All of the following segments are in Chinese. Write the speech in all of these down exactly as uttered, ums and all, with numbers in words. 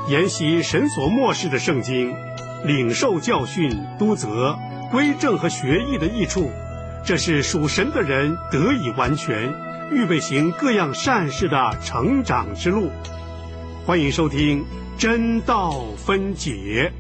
研习神所默示的圣经，领受教训、督责、归正和学艺的益处，这是属神的人得以完全，预备行各样善事的成长之路。欢迎收听真道分解。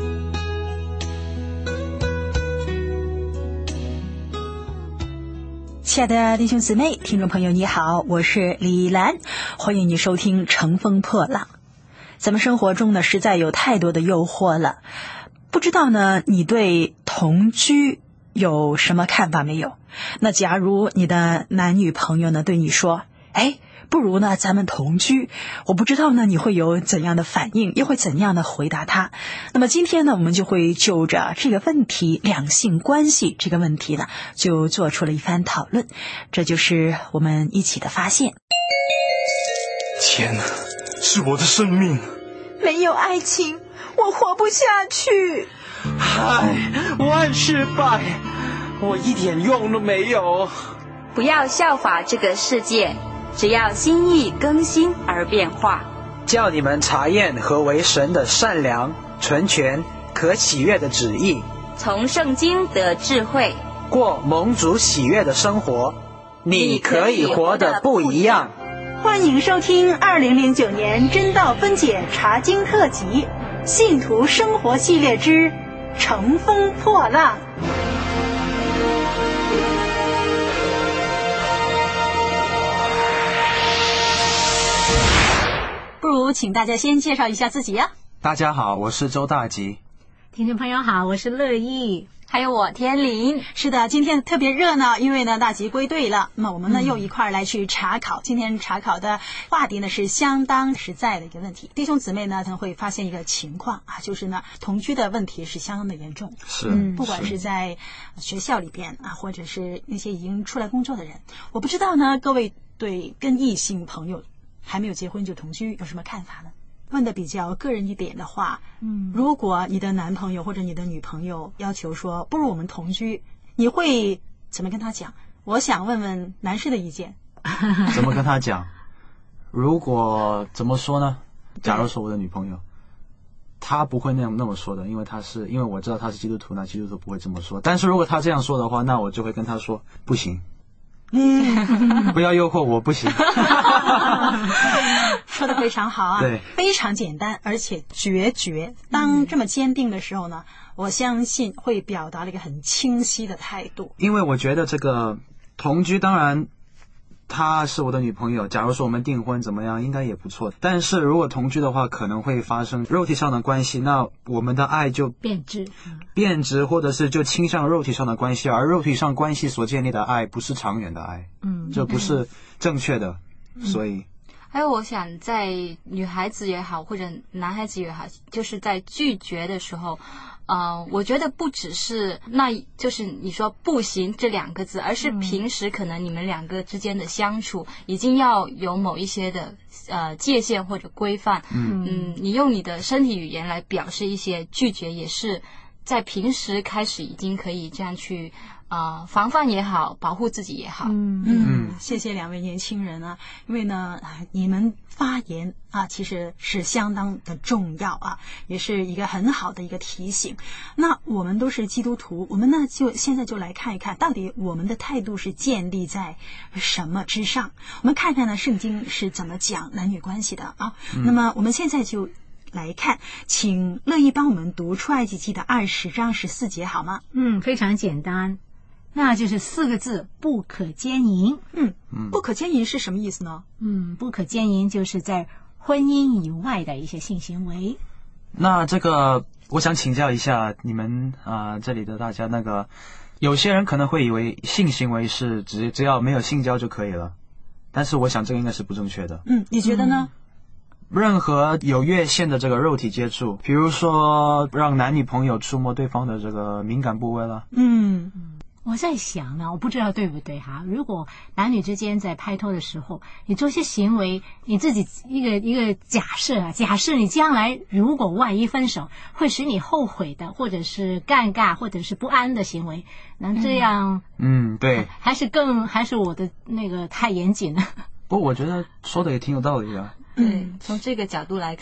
亲爱的弟兄姊妹、听众朋友，你好，我是李兰，欢迎你收听乘风破浪。咱们生活中呢，实在有太多的诱惑了，不知道呢，你对同居有什么看法没有？那假如你的男女朋友呢对你说，哎，不如呢咱们同居，我不知道呢你会有怎样的反应，又会怎样的回答他。那么今天呢，我们就会就着这个问题，两性关系这个问题呢，就做出了一番讨论，这就是我们一起的发现。 天哪，是我的生命， 没有爱情我活不下去。 唉，万事败，我一点用都没有。 不要效法这个世界，只要心意更新而变化， 叫你们查验何为神的善良、纯全、可喜悦的旨意， 从圣经得智慧， 过蒙主喜悦的生活，你可以活得不一样。 欢迎收听二零零九年真道分解查经特辑信徒生活系列之乘风破浪。不如请大家先介绍一下自己呀、啊。 大家好，我是周大吉。 听众朋友好，我是乐意。 还有我天林。 是的，今天特别热闹，因为呢大吉归队了，那么我们呢、嗯、又一块来去查考。今天查考的话题呢是相当实在的一个问题。弟兄姊妹呢，他会发现一个情况啊，就是呢同居的问题是相当的严重。 是， 嗯，不管是在学校里边啊，或者是那些已经出来工作的人，我不知道呢，各位对跟异性朋友还没有结婚就同居有什么看法呢？问的比较个人一点的话，嗯，如果你的男朋友或者你的女朋友要求说不如我们同居，你会怎么跟他讲？我想问问男士的意见。 怎么跟他讲？如果怎么说呢？假如说我的女朋友，她不会那样那么说的，因为她是因为我知道她是基督徒，那基督徒不会这么说。但是如果她这样说的话，那我就会跟她说不行。嗯，不要诱惑我，不行。 说得非常好啊， 对， 非常简单而且决绝。当这么坚定的时候呢，我相信会表达了一个很清晰的态度。 因为我觉得这个同居，当然她是我的女朋友，假如说我们订婚怎么样，应该也不错。但是如果同居的话，可能会发生肉体上的关系，那我们的爱就变质， 变质，或者是就倾向肉体上的关系，而肉体上关系所建立的爱不是长远的爱，嗯，这不是正确的，嗯、所以。 还有我想在女孩子也好或者男孩子也好，就是在拒绝的时候呃，我觉得不只是那就是你说不行这两个字，而是平时可能你们两个之间的相处已经要有某一些的呃界限或者规范。嗯嗯，你用你的身体语言来表示一些拒绝，也是在平时开始已经可以这样去呃，防范也好，保护自己也好。 嗯嗯，谢谢两位年轻人啊，因为呢，你们发言啊，其实是相当的重要啊，也是一个很好的一个提醒。那我们都是基督徒，我们呢就现在就来看一看，到底我们的态度是建立在什么之上？我们看看呢，圣经是怎么讲男女关系的啊？嗯、那么我们现在就来看，请乐意帮我们读出埃及记的二十章十四节好吗？ 嗯，非常简单。那就是四个字，不可奸淫。 嗯，不可奸淫是什么意思呢？ 嗯，不可奸淫就是在婚姻以外的一些性行为。 那这个我想请教一下你们啊、呃，这里的大家，那个有些人可能会以为性行为是只只要没有性交就可以了，但是我想这个应该是不正确的。 嗯，你觉得呢？ 嗯、任何有越线的这个肉体接触，比如说让男女朋友触摸对方的这个敏感部位了。 嗯。我在想呢，我不知道对不对哈。如果男女之间在拍拖的时候，你做些行为，你自己一个一个假设啊，假设你将来如果万一分手，会使你后悔的，或者是尴尬，或者是不安的行为，那这样， 嗯，对， 还是更还是我的那个太严谨了。 不过我觉得说的也挺有道理的。 对，从这个角度来看。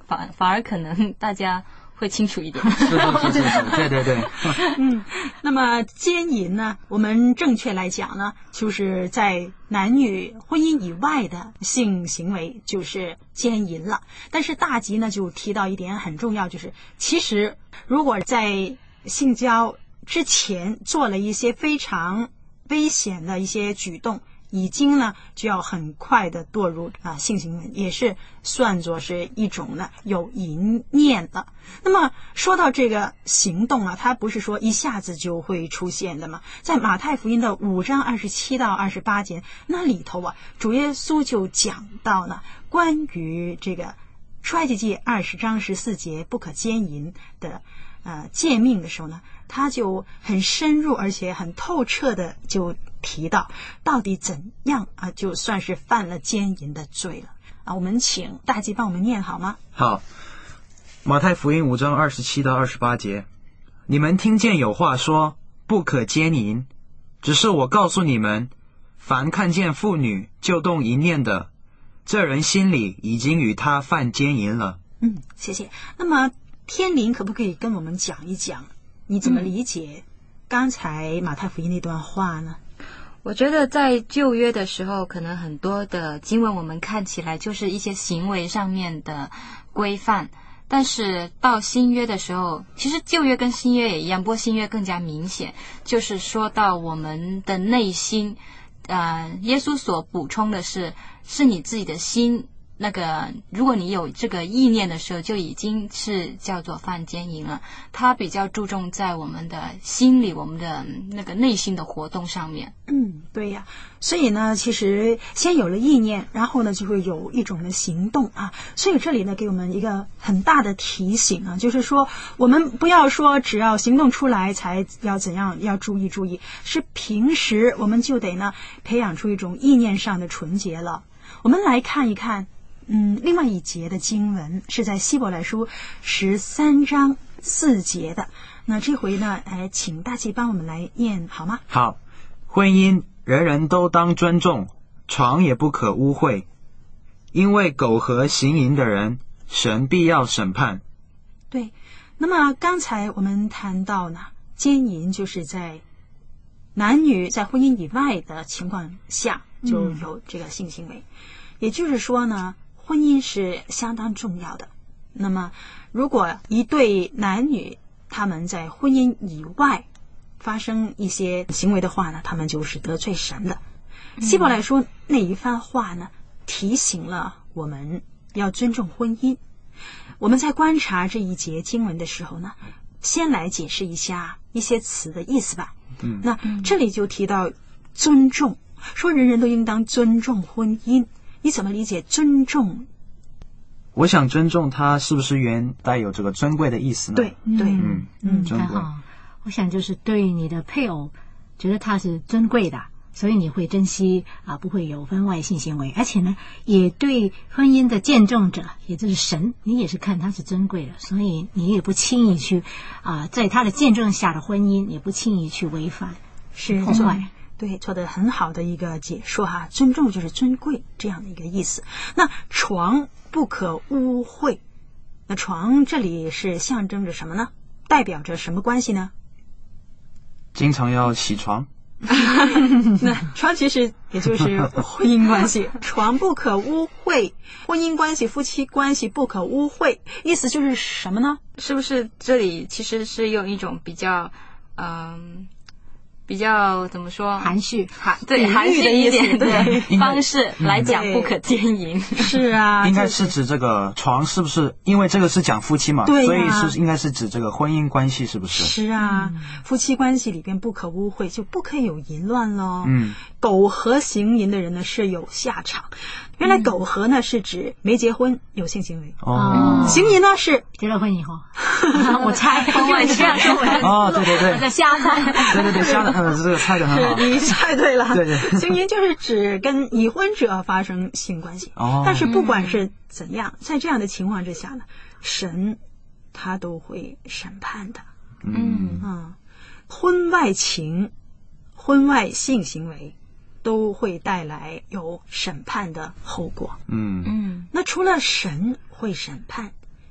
反反而可能大家会清楚一点。 是是是是是，对对对。 嗯，那么奸淫呢，我们正确来讲呢，就是在男女婚姻以外的性行为就是奸淫了。但是大集呢就提到一点很重要，就是其实如果在性交之前做了一些非常危险的一些举动，已经呢就要很快的堕入啊性行为，也是算作是一种呢有淫念的。那么说到这个行动啊，它不是说一下子就会出现的嘛。在马太福音的五章二十七到二十八节那里头啊，主耶稣就讲到呢关于这个出埃及记二十章十四节不可奸淫的呃诫命的时候呢，他就很深入而且很透彻的就提到到底怎样啊就算是犯了奸淫的罪了啊。我们请大吉帮我们念好吗？ 好，马太福音五章二十七到二十八节，你们听见有话说不可奸淫，只是我告诉你们，凡看见妇女就动淫念的，这人心里已经与他犯奸淫了。 嗯，谢谢。那么天林可不可以跟我们讲一讲你怎么理解刚才马太福音那段话呢？ 我觉得在旧约的时候，可能很多的经文我们看起来就是一些行为上面的规范，但是到新约的时候，其实旧约跟新约也一样，不过新约更加明显，就是说到我们的内心，呃，耶稣所补充的是，是你自己的心。那个如果你有这个意念的时候，就已经是叫做犯奸淫了。他比较注重在我们的心里，我们的那个内心的活动上面。 嗯，对呀。所以呢，其实先有了意念，然后呢就会有一种的行动啊。所以这里呢给我们一个很大的提醒啊，就是说我们不要说只要行动出来才要怎样，要注意注意，是平时我们就得呢培养出一种意念上的纯洁了。我们来看一看嗯，另外一节的经文是在希伯来书十三章四节的。那这回呢，哎，请大吉帮我们来念好吗？ 好，婚姻人人都当尊重，床也不可污秽，因为苟合行淫的人，神必要审判。 对，那么刚才我们谈到呢，奸淫就是在男女在婚姻以外的情况下就有这个性行为，嗯、也就是说呢。婚姻是相当重要的。那么如果一对男女他们在婚姻以外发生一些行为的话呢，他们就是得罪神的。希伯来书那一番话呢，提醒了我们要尊重婚姻。我们在观察这一节经文的时候呢，先来解释一下一些词的意思吧。 嗯， 那这里就提到尊重，说人人都应当尊重婚姻。你怎么理解尊重？ 我想尊重它是不是原带有这个尊贵的意思呢？ 对对， 嗯嗯， 尊贵。 我想就是对你的配偶觉得他是尊贵的，所以你会珍惜啊，不会有婚外性行为，而且呢，也对婚姻的见证者，也就是神，你也是看他是尊贵的，所以你也不轻易去啊，在他的见证下的婚姻，也不轻易去违反是婚外。 对，做的很好的一个解说哈，尊重就是尊贵这样的一个意思。那床不可污秽，那床这里是象征着什么呢？代表着什么关系呢？ 经常要洗床。 那床其实也就是婚姻关系，床不可污秽，婚姻关系、夫妻关系不可污秽，意思就是什么呢？ 是不是这里其实是用一种比较嗯？比较怎么说含蓄含对含蓄一点的方式来讲不可奸淫。 是啊， 应该是指这个床是不是？因为这个是讲夫妻嘛， 对啊， 所以是应该是指这个婚姻关系，是不是？ 是啊，嗯、夫妻关系里边不可污秽，就不可以有淫乱咯。 嗯， 苟合行淫的人呢是有下场。原来苟合呢是指没结婚有性行为， 哦， 行淫呢是结了婚以后。我猜婚外这样说， 哦，对对对， 我在瞎猜， 对对对，瞎的，这个猜的很好， 你猜对了， 对对， 行淫就是指跟已婚者发生性关系， 哦， 但是不管是怎样，在这样的情况之下呢，神他都会审判的， 嗯啊，婚外情、婚外性行为都会带来有审判的后果， 嗯嗯，那除了神会审判，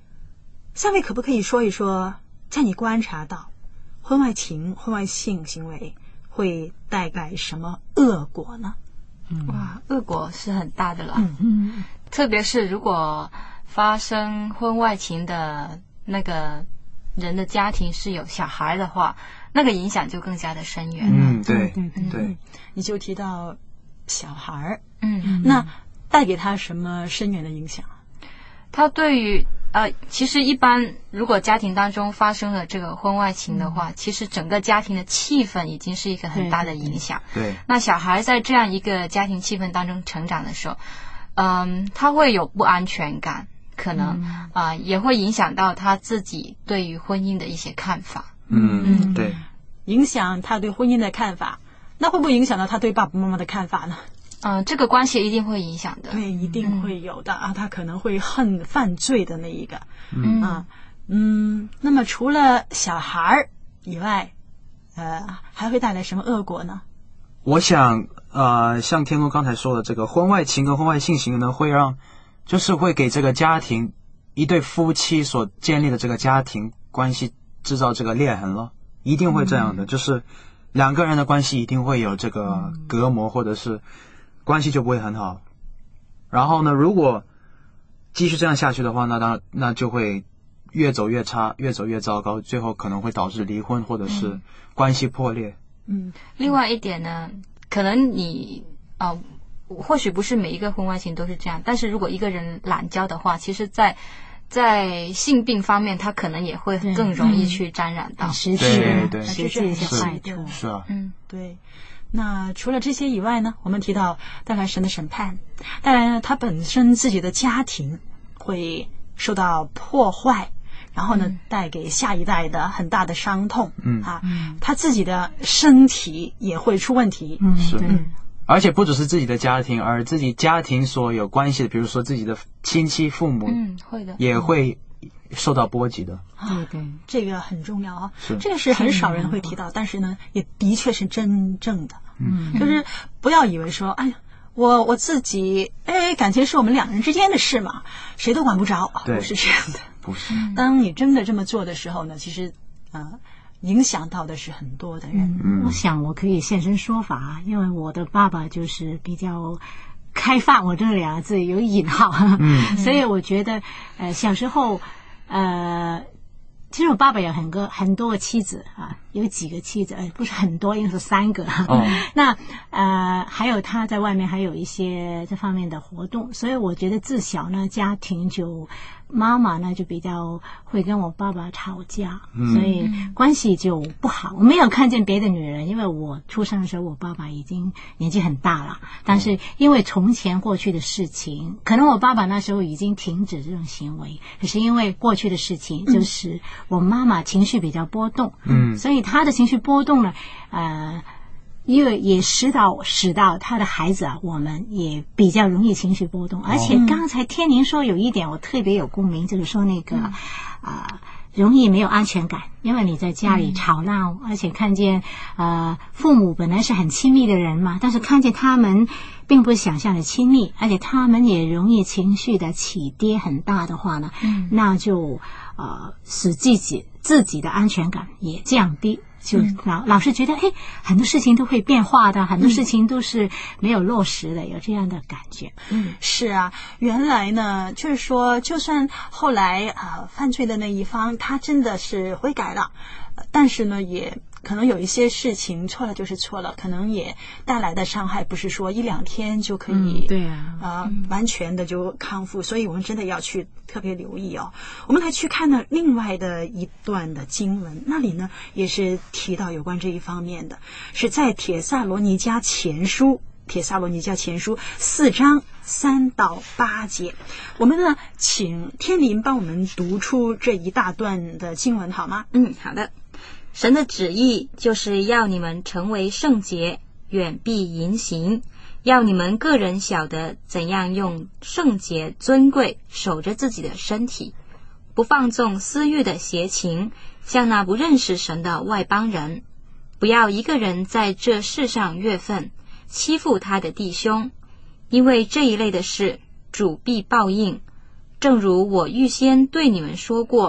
三位可不可以说一说，在你观察到婚外情、婚外性行为会带来什么恶果呢？ 哇，恶果是很大的了。 嗯嗯特别是如果发生婚外情的那个人的家庭是有小孩的话，那个影响就更加的深远了。 嗯，对对对对， 你就提到小孩儿， 嗯， 那带给他什么深远的影响？ 他对于呃，其实一般如果家庭当中发生了这个婚外情的话，其实整个家庭的气氛已经是一个很大的影响。 对， 那小孩在这样一个家庭气氛当中成长的时候，嗯，他会有不安全感，可能啊、呃、也会影响到他自己对于婚姻的一些看法。 嗯，对， 影响他对婚姻的看法，那会不会影响到他对爸爸妈妈的看法呢？ 嗯、这个关系一定会影响的。 对，一定会有的、啊，他可能会恨犯罪的那一个。 嗯啊，嗯，那么除了小孩儿以外，呃，还会带来什么恶果呢？ 我想，呃，像天空刚才说的，这个婚外情跟婚外性行为呢，会让，就是会给这个家庭一对夫妻所建立的这个家庭关系制造这个裂痕了，一定会这样的， 嗯、 就是两个人的关系一定会有这个隔膜，或者是关系就不会很好。然后呢，如果继续这样下去的话，那当那就会越走越差，越走越糟糕，最后可能会导致离婚或者是关系破裂。 嗯， 另外一点呢，可能你啊、呃，或许不是每一个婚外情都是这样，但是如果一个人懒交的话，其实在在性病方面，他可能也会更容易去沾染到。 实际对对实际一些是坏处。 是啊， 嗯， 对。那除了这些以外呢，我们提到带来神的审判，当然他本身自己的家庭会受到破坏，然后呢， 嗯带给下一代的很大的伤痛。 嗯啊，他自己的身体也会出问题。 嗯， 是对， 而且不只是自己的家庭，而自己家庭所有关系的，比如说自己的亲戚、父母， 嗯，会的， 也会受到波及的。 对对， 这个很重要啊， 是这个是很少人会提到，但是呢，也的确是真正的。 嗯， 就是不要以为说，哎呀，我我自己，哎，感情是我们两人之间的事嘛，谁都管不着， 对不是这样的。 不是， 当你真的这么做的时候呢，其实，呃，影响到的是很多的人。 嗯，我想我可以现身说法，因为我的爸爸就是比较开放，我这两个字有引号，嗯，所以我觉得，呃，小时候，呃。其实我爸爸有很多很多个妻子啊，有几个妻子，呃，不是很多，应该是三个。 哦、 那呃，还有他在外面还有一些这方面的活动，所以我觉得自小呢，家庭就妈妈呢就比较会跟我爸爸吵架， 嗯、 所以关系就不好。我没有看见别的女人，因为我出生的时候，我爸爸已经年纪很大了，但是因为从前过去的事情，可能我爸爸那时候已经停止这种行为，可是因为过去的事情，就是我妈妈情绪比较波动， 嗯， 所以她的情绪波动呢，呃。因为也使到使到他的孩子啊，我们也比较容易情绪波动，而且刚才天宁说有一点我特别有共鸣，就是说那个啊、呃、容易没有安全感，因为你在家里吵闹，而且看见呃父母本来是很亲密的人嘛，但是看见他们并不是想象的亲密，而且他们也容易情绪的起跌很大的话呢，嗯，那就呃使自己自己的安全感也降低。就老老是觉得，哎，很多事情都会变化的，很多事情都是没有落实的，有这样的感觉。 嗯，是啊，原来呢，就是说，就算后来啊、呃、犯罪的那一方他真的是悔改了，但是呢，也可能有一些事情错了就是错了，可能也带来的伤害不是说一两天就可以， 嗯、对啊， 啊、呃，完全的就康复，所以我们真的要去特别留意哦。我们来去看呢另外的一段的经文，那里呢也是提到有关这一方面的，是在帖撒罗尼迦前书。帖撒罗尼迦前书四章三到八节，我们呢，请天林帮我们读出这一大段的经文好吗？ 嗯，好的。神的旨意就是要你们成为圣洁，远避淫行，要你们个人晓得怎样用圣洁尊贵守着自己的身体，不放纵私欲的邪情，像那不认识神的外邦人。不要一个人在这世上越分，欺负他的弟兄，因为这一类的事主必报应。正如我预先对你们说过，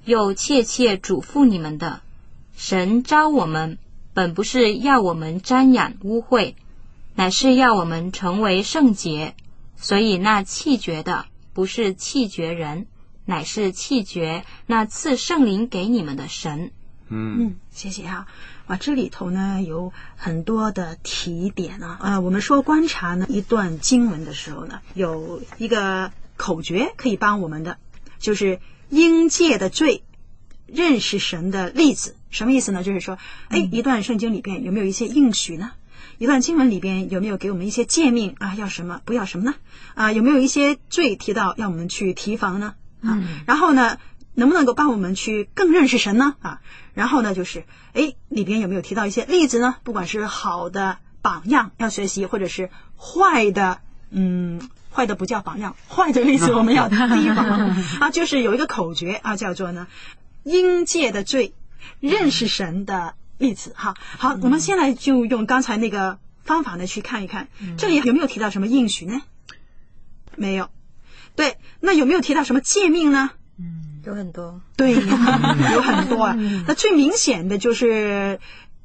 又切切嘱咐你们的。神召我们，本不是要我们瞻仰污秽，乃是要我们成为圣洁。所以那弃绝的，不是弃绝人，乃是弃绝那赐圣灵给你们的神。 嗯嗯，谢谢哈。啊，这里头呢有很多的提点啊。呃，我们说观察呢一段经文的时候呢，有一个口诀可以帮我们的，就是应戒的罪，认识神的例子。什么意思呢？就是说，哎，一段圣经里边有没有一些应许呢？一段经文里边有没有给我们一些诫命啊？要什么不要什么呢？啊，有没有一些罪提到要我们去提防呢？啊， 嗯、 然后呢，能不能够帮我们去更认识神呢？啊，然后呢，就是哎，里边有没有提到一些例子呢？不管是好的榜样要学习，或者是坏的，嗯，坏的不叫榜样，坏的例子我们要提防啊。就是有一个口诀啊，叫做呢，应戒的罪，认识神的例子。哈，好，我们先来就用刚才那个方法呢去看一看，这里有没有提到什么应许呢？没有。对，那有没有提到什么诫命呢？ 嗯， 有很多。 对呀，有很多啊。那最明显的就是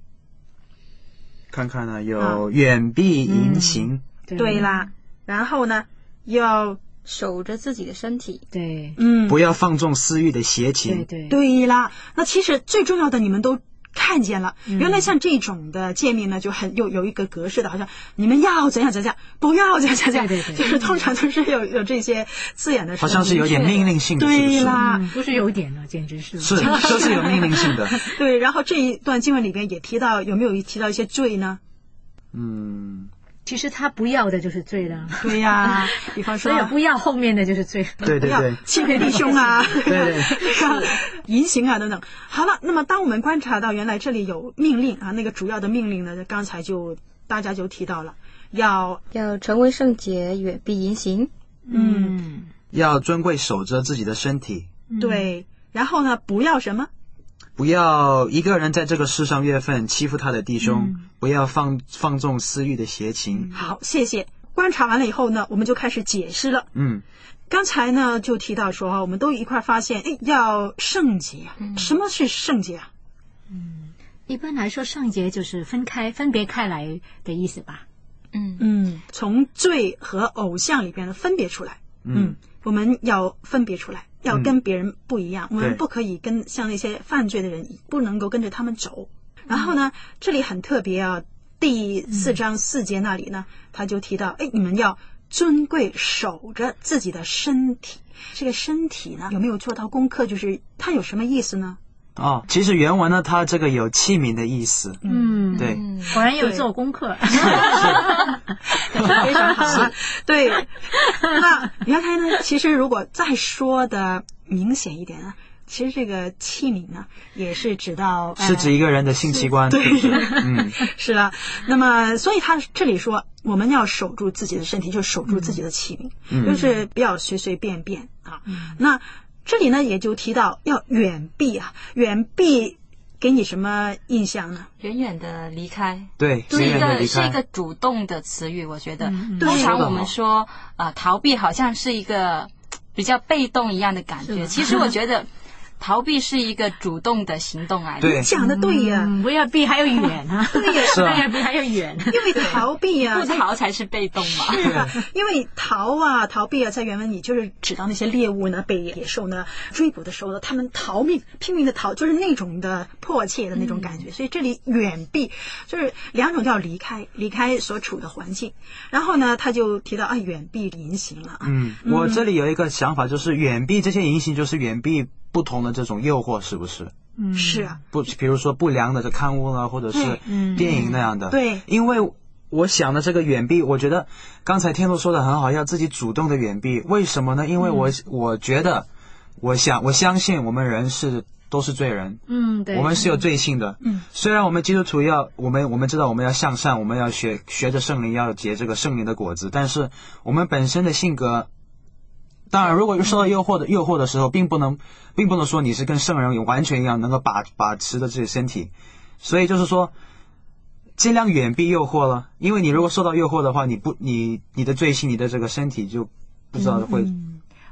看看呢，有远避淫行、 嗯、 对啦，然后呢要守着自己的身体， 对， 嗯， 不要放纵私欲的邪情， 对对对啦。那其实最重要的你们都看见了，原来像这种的诫命呢，就很有有一个格式的，好像你们要怎样怎样，不要怎样怎样， 对对对， 就是通常都是有有这些字眼的时候， 好像是有点命令性的， 对啦， 嗯、不是有点了，简直是是就是有命令性的。 对，然后这一段经文里边也提到，有没有提到一些罪呢？ 嗯。 其实他不要的就是罪了， 对呀、啊，比方说所以不要后面的就是罪， 对对对， 欺骗弟兄啊， 对对， 淫行啊等等。好了，那么当我们观察到原来这里有命令啊，那个主要的命令呢，刚才就大家就提到了，要要成为圣洁，远避淫行， 嗯， 要尊贵守着自己的身体， 对，然后呢，不要什么？ 不要一个人在这个世上越份欺负他的弟兄，嗯、不要放放纵私欲的邪情。 好，谢谢。观察完了以后呢，我们就开始解释了。 嗯， 刚才呢就提到说，我们都一块发现，哎，要圣洁啊。嗯、什么是圣洁啊？ 嗯，一般来说，圣洁就是分开、分别开来的意思吧。 嗯嗯，从罪和偶像里边呢分别出来。嗯，嗯我们要分别出来。要跟别人不一样，嗯、我们不可以跟像那些犯罪的人，不能够跟着他们走。然后呢，这里很特别啊，第四章四节那里呢，他就提到，哎，你们要尊贵守着自己的身体。这个身体呢，有没有做到功课？就是它有什么意思呢？ 哦，其实原文呢，它这个有器皿的意思。 嗯， 对， 果然有做功课， 是非常好啊。对，那原来呢，其实如果再说的明显一点呢，其实这个器皿呢，也是指到是指一个人的性器官。 对， 嗯， 是了。那么，所以他这里说，我们要守住自己的身体，就守住自己的器皿， 嗯、 就是不要随随便便啊。嗯、那这里呢，也就提到要远避啊，远避给你什么印象呢？ 远远的离开， 对， 是一远远地离开个是一个主动的词语，我觉得。 嗯、 通常我们说，呃，逃避好像是一个比较被动一样的感觉，其实我觉得。逃避是一个主动的行动来的， 你讲的对呀、 嗯，不要避还要远啊， 对呀， 是啊， 不要避还要远， 因为逃避啊， 不逃才是被动嘛， 是啊，因为逃啊，逃避啊，在原文里就是指到那些猎物呢被野兽呢追捕的时候呢，他们逃命，拼命的逃，就是那种的迫切的那种感觉。嗯、所以这里远避就是两种叫离开，离开所处的环境。然后呢，他就提到啊，远避淫行了。 嗯，我这里有一个想法，就是远避这些淫行，就是远避不同的这种诱惑，是不是？ 嗯，是啊， 不，比如说不良的这刊物啊，或者是电影那样的。 对， 因为我想的这个远避，我觉得刚才天路说的很好，要自己主动的远避。为什么呢？因为我、嗯、我觉得，我想我相信我们人是都是罪人。 嗯，对， 我们是有罪性的。 嗯， 虽然我们基督徒要我们我们知道我们要向善，我们要学学着圣灵，要结这个圣灵的果子，但是我们本身的性格。当然，如果受到诱惑的诱惑的时候，并不能，并不能说你是跟圣人完全一样，能够把把持着自己身体。所以就是说，尽量远避诱惑了。因为你如果受到诱惑的话，你不，你你的罪性，你的这个身体就不知道会。 嗯，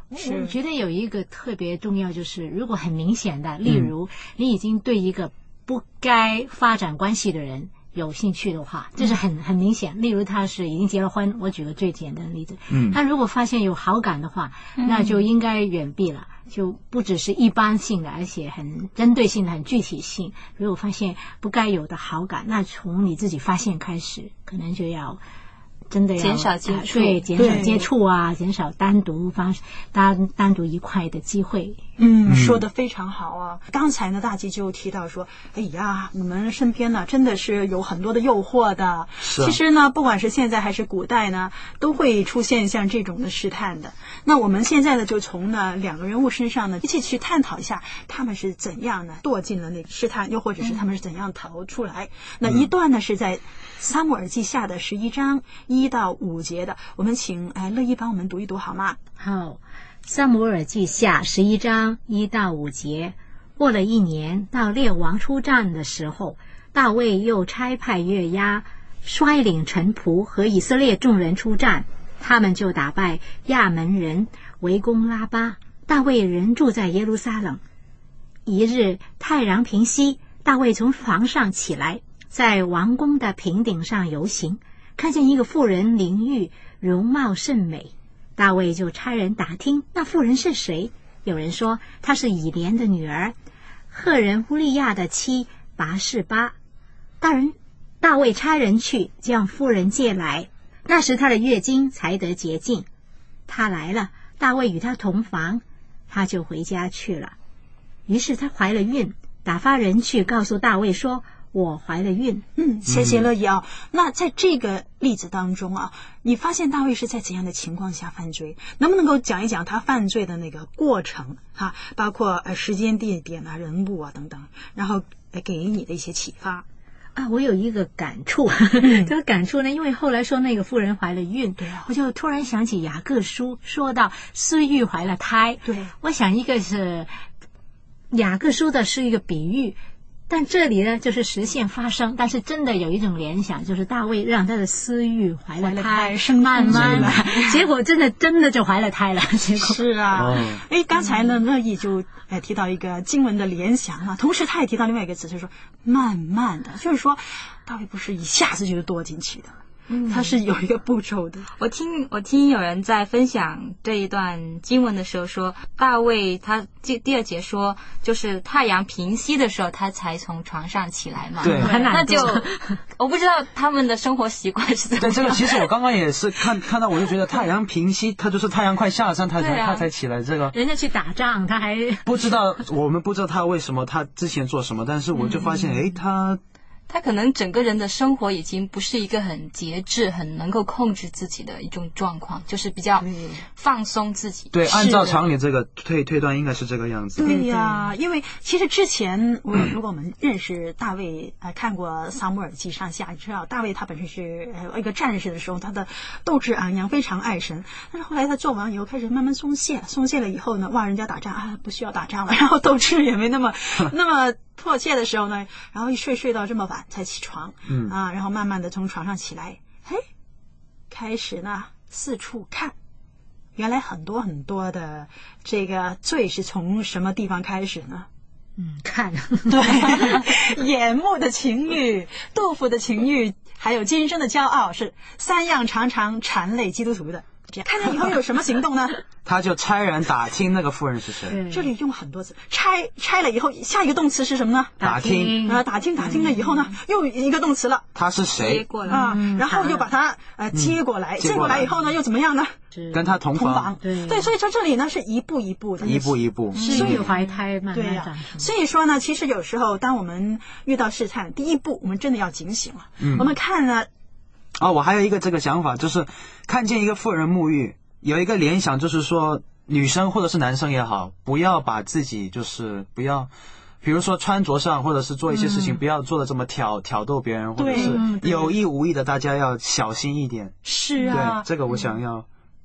我觉得有一个特别重要，就是如果很明显的，例如你已经对一个不该发展关系的人有兴趣的话，这是很很明显。例如他是已经结了婚，我举个最简单的例子，嗯，他如果发现有好感的话，那就应该远避了，就不只是一般性的，而且很针对性的、很具体性。如果发现不该有的好感，那从你自己发现开始，可能就要真的要减少接触， 对，减少接触啊，减少单独方单单独一块的机会。 嗯，说得非常好啊！刚才呢，大吉就提到说，哎呀，我们身边呢真的是有很多的诱惑的。 是啊， 其实呢，不管是现在还是古代呢，都会出现像这种的试探的。那我们现在呢，就从呢两个人物身上呢，一起去探讨一下，他们是怎样呢堕进了那个试探，又或者是他们是怎样逃出来。嗯、那一段呢是在《撒母耳记下》的十一章一到五节的，我们请哎乐意帮我们读一读好吗？ 好。撒母耳记下十一章一到五节，过了一年，到列王出战的时候，大卫又差派约押率领臣仆和以色列众人出战，他们就打败亚门人，围攻拉巴。大卫仍住在耶路撒冷。一日太阳平西，大卫从床上起来，在王宫的平顶上游行，看见一个妇人淋浴，容貌甚美。大卫就差人打听那妇人是谁，有人说她是以莲的女儿，赫人乌利亚的妻拔示巴。大人大卫差人去将妇人借来，那时她的月经才得洁净。她来了，大卫与她同房，她就回家去了。于是她怀了孕，打发人去告诉大卫说，我怀了孕。 嗯，谢谢乐意啊。那在这个例子当中啊，你发现大卫是在怎样的情况下犯罪？能不能够讲一讲他犯罪的那个过程啊？包括呃时间、地点啊、人物啊等等，然后呃给你的一些启发。 啊，我有一个感触，这个感触呢，因为后来说那个妇人怀了孕，对啊，我就突然想起雅各书说到私欲怀了胎， 对， 我想一个是雅各书的是一个比喻。但这里呢，就是实现发生，但是真的有一种联想，就是大卫让他的私欲怀了胎，慢慢的，结果真的真的就怀了胎了。结果是啊，哎，刚才呢，乐意就哎提到一个经文的联想啊，同时他也提到另外一个词，就是说慢慢的，就是说大卫不是一下子就堕进去的。它是有一个步骤的。 我听我听有人在分享这一段经文的时候说，大卫他第第二节说，就是太阳平息的时候，他才从床上起来嘛。 对， 那就我不知道他们的生活习惯是怎么样。 对，这个其实我刚刚也是看看到，我就觉得太阳平息，他就是太阳快下山，他才、啊、他才起来。这个人家去打仗，他还不知道，我们不知道他为什么，他之前做什么，但是我就发现，哎、嗯，他。 他可能整个人的生活已经不是一个很节制、很能够控制自己的一种状况，就是比较放松自己。 对，按照常理这个推推断应该是这个样子。 对呀、啊，因为其实之前我如果我们认识大卫，呃，看过《撒母耳记》上下，你知道大卫他本身是呃一个战士的时候，他的斗志昂扬，非常爱神。但是后来他做完以后，开始慢慢松懈，松懈了以后呢，哇，人家打仗啊，不需要打仗了，然后斗志也没那么那么迫切的时候呢，然后一睡睡到这么晚才起床，嗯啊，然后慢慢的从床上起来，嘿，开始呢四处看，原来很多很多的这个罪是从什么地方开始呢？ 嗯，看， 对，眼目的情欲，肚腹的情欲，还有今生的骄傲，是三样常常缠累基督徒的。看见以后有什么行动呢？ 他就差人打听那个妇人是谁。 这里用很多次，拆拆了以后，下一个动词是什么呢？ 打听啊，打听打听了以后呢，嗯、又一个动词了。 他是谁？ 接过来啊，嗯、然后又把他呃接过来，嗯、接过来以后呢，又怎么样呢？ 跟他同房。 同房对对，所以说这里呢是一步一步的， 一步一步， 是有怀胎慢慢对呀、啊。所以说呢，其实有时候当我们遇到试探，第一步我们真的要警醒了。嗯，我们看了。 啊，我还有一个这个想法，就是看见一个妇人沐浴，有一个联想，就是说女生或者是男生也好，不要把自己就是不要，比如说穿着上或者是做一些事情，嗯、不要做的这么挑挑逗别人，或者是有意无意的，大家要小心一点。 是啊， 对，这个我想要。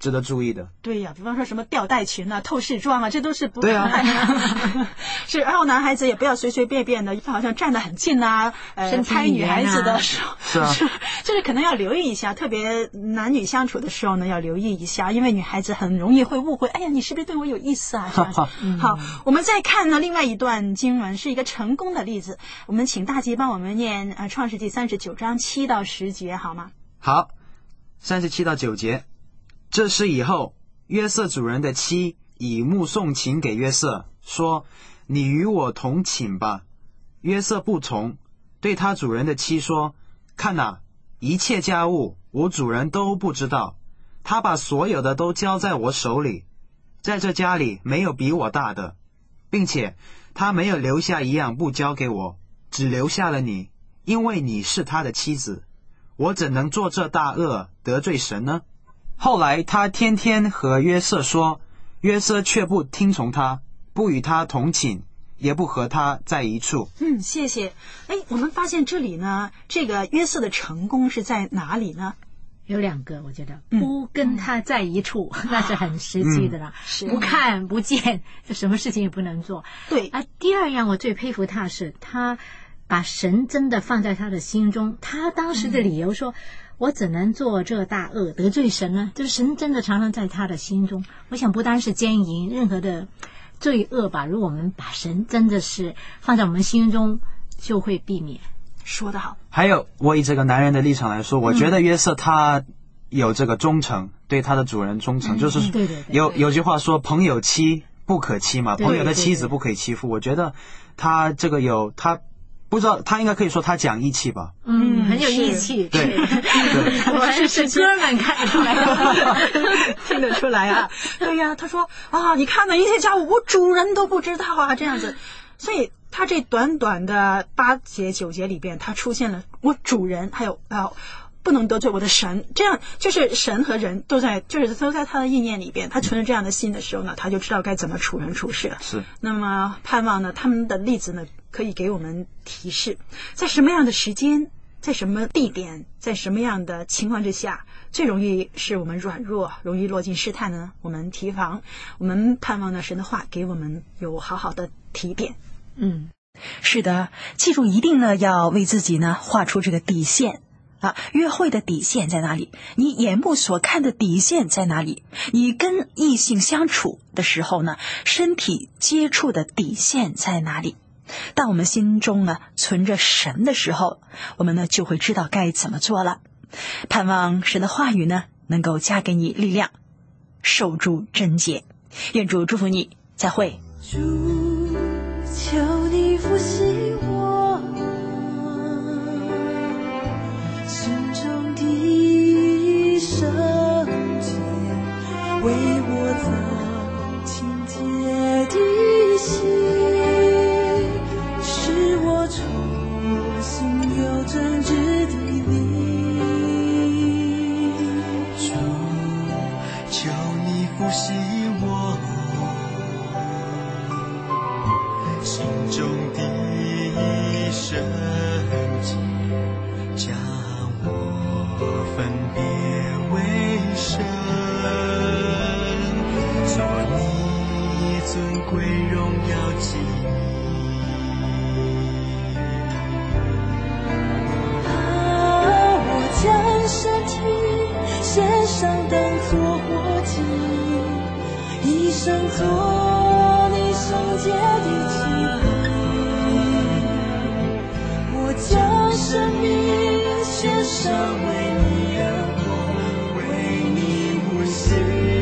值得注意的。 对呀、啊，比方说什么吊带裙啊、透视装啊，这都是不对啊。 是，然后男孩子也不要随随便便的，好像站得很近啊，呃，拍女孩子的时候， 是啊， 就是可能要留意一下，特别男女相处的时候呢，要留意一下，因为女孩子很容易会误会，哎呀，你是不是对我有意思啊？这样子。嗯、好，我们再看呢，另外一段经文是一个成功的例子，我们请大吉帮我们念呃《创世纪》三十九章七到十节，好吗？ 好，三十七到九节。这事以后，约瑟主人的妻以目送情给约瑟，说：“你与我同寝吧。”约瑟不从，对他主人的妻说：“看哪，一切家务我主人都不知道，他把所有的都交在我手里，在这家里没有比我大的，并且他没有留下一样不交给我，只留下了你，因为你是他的妻子。我怎能做这大恶得罪神呢？”后来他天天和约瑟说，约瑟却不听从他，不与他同寝，也不和他在一处。 嗯，谢谢。哎，我们发现这里呢，这个约瑟的成功是在哪里呢？ 有两个，我觉得不跟他在一处，嗯、那是很实际的了。嗯、不看不见，就什么事情也不能做。 对啊，第二样我最佩服他是，他把神真的放在他的心中。他当时的理由说。嗯我怎能做这大恶得罪神呢？就是神真的常常在他的心中。我想不单是奸淫，任何的罪恶吧，如果我们把神真的是放在我们心中，就会避免。 说得好。 还有，我以这个男人的立场来说，我觉得约瑟他有这个忠诚，嗯、对他的主人忠诚，嗯、就是对对对有有句话说朋友妻不可欺嘛，朋友的妻子不可以欺负。我觉得他这个有他。不知道他应该可以说他讲义气吧， 嗯，很有义气， 对，对， 果然是哥们看得出来， 听得出来啊，对呀、啊，他说啊，你看呢，一些家务我主人都不知道啊，这样子，所以他这短短的八节九节里边，他出现了我主人，还有啊。不能得罪我的神，这样就是神和人都在，就是都在他的意念里边。他存着这样的心的时候呢，他就知道该怎么处人处事了。 是。 那么盼望呢，他们的例子呢，可以给我们提示，在什么样的时间，在什么地点，在什么样的情况之下，最容易使我们软弱，容易落进试探呢？我们提防，我们盼望呢，神的话给我们有好好的提点。 嗯， 是的，记住一定呢要为自己呢画出这个底线。啊，约会的底线在哪里？你眼目所看的底线在哪里？你跟异性相处的时候呢，身体接触的底线在哪里？当我们心中呢存着神的时候，我们呢就会知道该怎么做了。盼望神的话语呢能够加给你力量，守住贞洁。愿主祝福你，再会。 主，求你复兴我心中的圣洁，为我造清洁的心，使我重新有真挚的灵。 主，求你复兴我心中的圣洁，将我分别为圣，做你尊贵荣耀祭啊，我将身体献上当作活祭，一生做你圣洁的祭坛。我将生命献上为你而活，为你呼吸。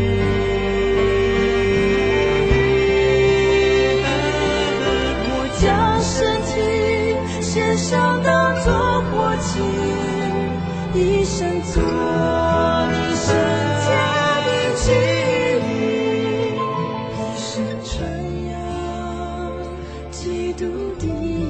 我将身体献上当作活祭，一生做你圣洁的祭礼，一生传扬基督的